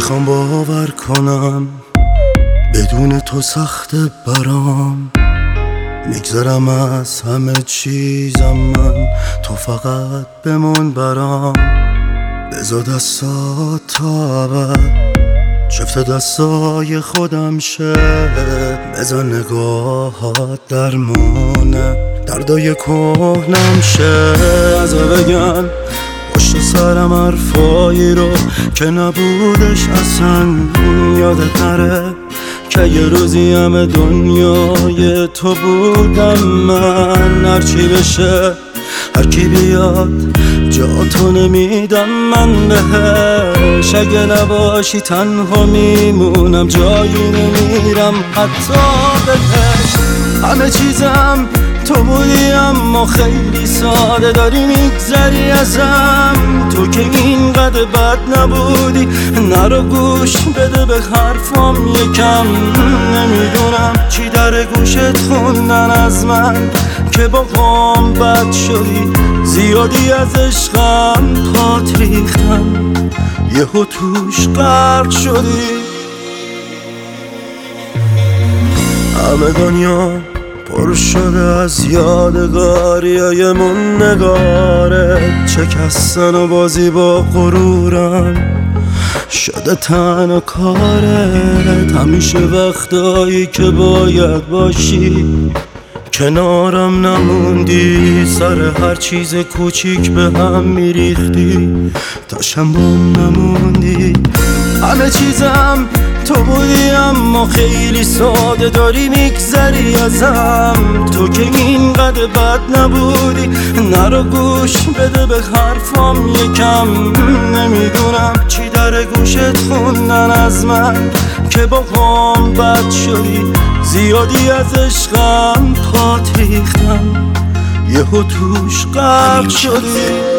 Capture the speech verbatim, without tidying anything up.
نمیخوام باور کنم بدون تو سخت برام، میگذرم از همه چیزم من، تو فقط بمون برام. بذار دستات تا ابد چفت دستای خودم شه، بذار نگاهات درمونه دردای کهنم شه. بذار بگن پشت سرم حرفایی رو که نبودش اصلا، یادت نره که یه روزی همه دنیای تو بودم من. هرچی بشه هرکی بیاد جاتو نمیدم من بهش، اگه نباشی تنها میمونم جایی نمیرم حتی بهش. همه چیزم تو بودی اما خیلی ساده داری میگذری ازم، تو که اینقدر بد نبودی نرو گوش بده به حرفام یکم. نمیدونم چی در گوشت خوندن از من که با قام بد شدی، زیادی از عشقم پات ریختم یهو توش غرق شدی. همه دنیا پر شده از یادگاریایمون، نگاره شکستن و بازی با غرورم شده تنها کارت. همیشه وقتایی که باید باشی کنارم نموندی، سر هر چیز کوچیک به هم میریختی تا شنبام نموندی. همه چیزم تو بودی اما خیلی ساده داری میگذری ازم، تو که اینقدر بد نبودی نرو گوش بده به حرفام یکم. نمیدونم چی در گوشت خوندن از من که با قام بد شدی، زیادی از عشقم پات ریختم یهو توش غرق شدی.